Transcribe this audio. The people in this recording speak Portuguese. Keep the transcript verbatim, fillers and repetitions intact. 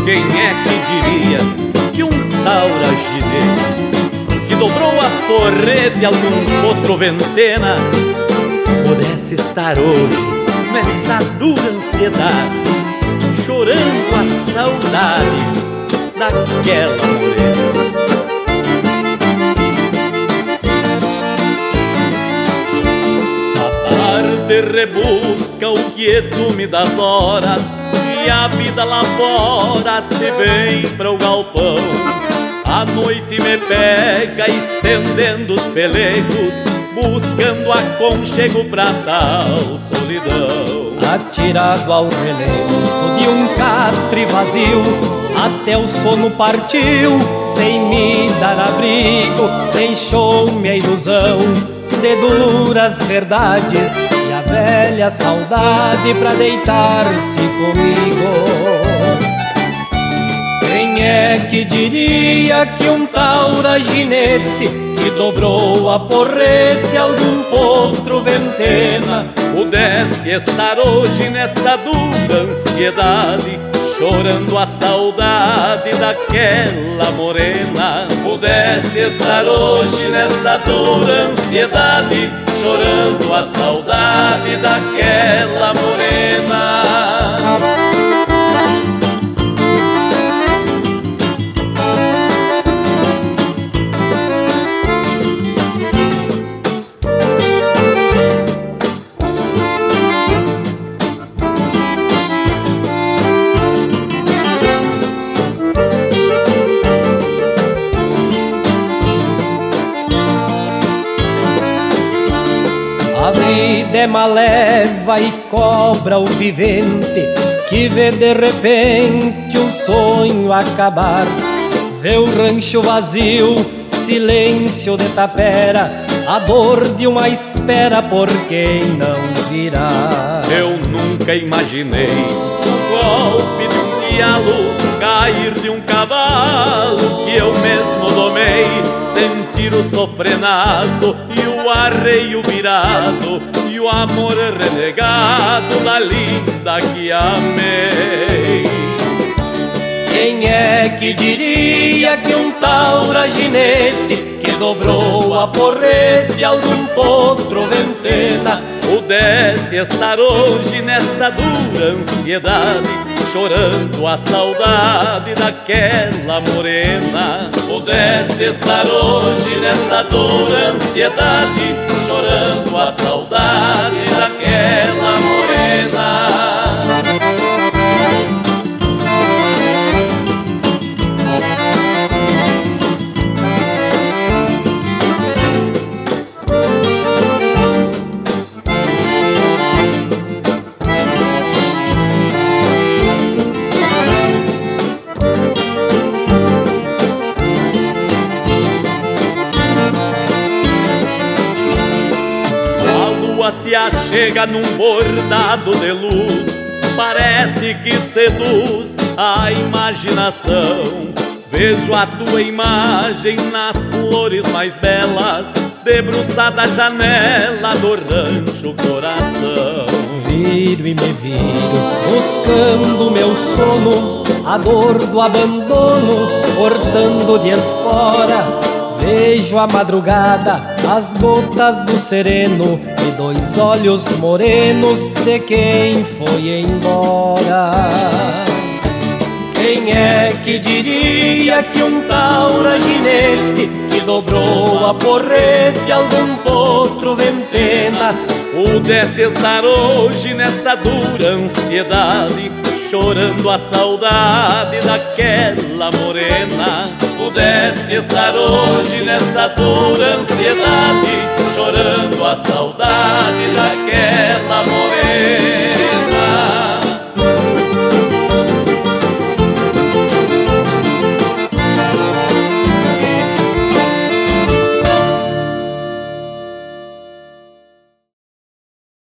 Quem é que diria que um taura ginete que dobrou a porrete de algum outro ventena pudesse estar hoje nesta dura ansiedade, chorando a saudade daquela morena. A tarde rebusca o quietume das horas e a vida lá fora se vem para o galpão. A noite me pega estendendo os pelegos, buscando aconchego pra tal solidão. Atirado ao relento de um catre vazio, até o sono partiu, sem me dar abrigo. Deixou-me a ilusão de duras verdades e a velha saudade pra deitar-se comigo. Quem é que diria que um taura ginete que dobrou a porrete algum potro ventena pudesse estar hoje nesta dura ansiedade, chorando a saudade daquela morena. Pudesse estar hoje nessa dura ansiedade, chorando a saudade daquela morena. A vida é maleva e cobra o vivente, que vê de repente um sonho acabar. Vê o rancho vazio, silêncio de tapera, a dor de uma espera por quem não virá. Eu nunca imaginei o golpe de um pialo, cair de um cavalo que eu mesmo domei, sentir o sofrenaço e o arreio virado e o amor renegado da linda que amei. Quem é que diria que um taura ginete que dobrou a porrete algum potro ventena pudesse estar hoje nesta dura ansiedade, chorando a saudade daquela morena. Pudesse estar hoje nessa dura ansiedade, chorando a saudade daquela morena. Se achega num bordado de luz, parece que seduz a imaginação. Vejo a tua imagem nas flores mais belas, debruçada à janela do rancho coração. Viro e me viro, buscando meu sono, a dor do abandono, cortando de espora. Vejo a madrugada, as gotas do sereno e dois olhos morenos de quem foi embora. Quem é que diria que um taura ginete que dobrou a porrete algum potro ventena pudesse estar hoje nesta dura ansiedade, chorando a saudade daquela morena. Pudesse estar hoje nessa dura ansiedade, chorando a saudade daquela morena.